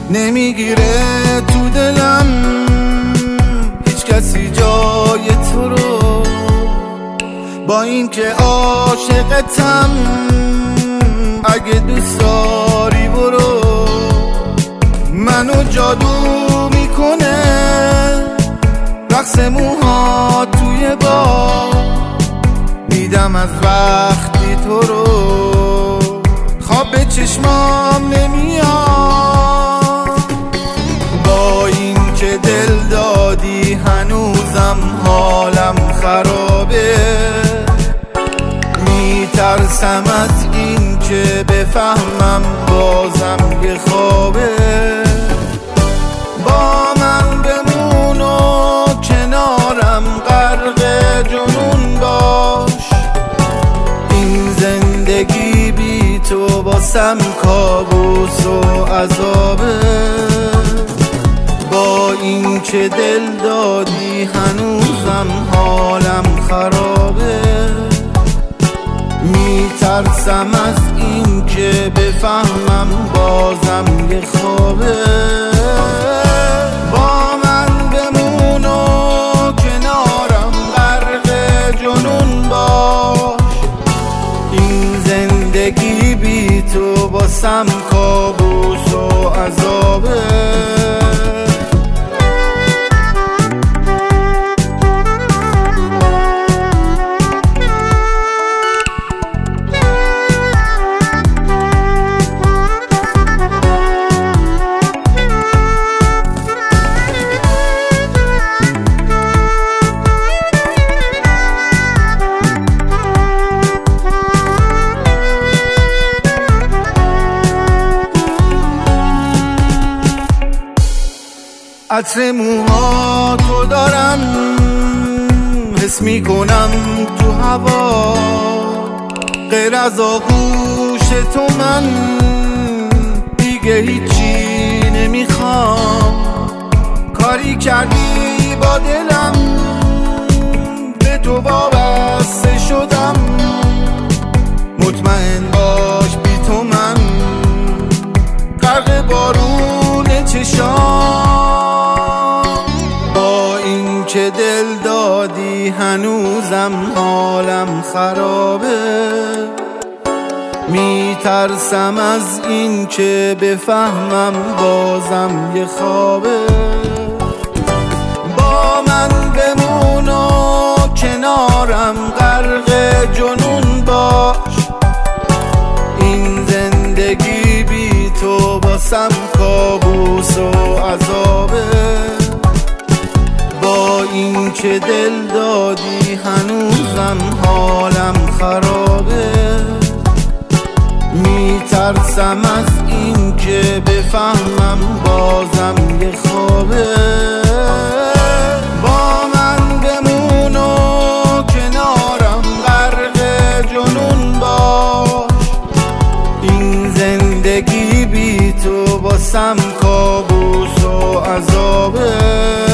نمیگیره تو دلم هیچ کسی جای تو رو، با این که عاشقتم اگه دوست داری برو. منو جادو میکنه رقص موها توی باغ، دیدم از وقتی تو رو خواب به چشمام نمیاد. با این که دل دادی هنوزم حالم خرابه، میترسم از این که بفهمم بازم یه خوابه. با من بمون و کنارم غرق جنون باش، این زندگی بی تو باسم کابوس و عذابه. با این که دل دادی هنوزم حالم خرابه، میترسم از این که بفهمم بازم یه خوابه. با من بمون و کنارم غرق جنون باش، این زندگی بی تو باسم کابوس و عذابه. عطر موها تو دارم، حس میکنم تو هوا، غیر از آغوش تو من دیگه هیچی نمیخوام. کاری کردی با دلم، به تو وابسته شدم. مطمئن باش بی تو من غرق بارون چشام. که دل دادی هنوزم حالم خرابه، میترسم از این که بفهمم بازم یه خوابه. با من بمون و کنارم غرق جنون باش، این زندگی بی تو باسم کابوس و عذابه. با این که دل دادی هنوزم حالم خرابه، میترسم از این که بفهمم بازم یه خوابه. با من بمون و کنارم غرق جنون باش، این زندگی بی تو باسم کابوس و عذابه.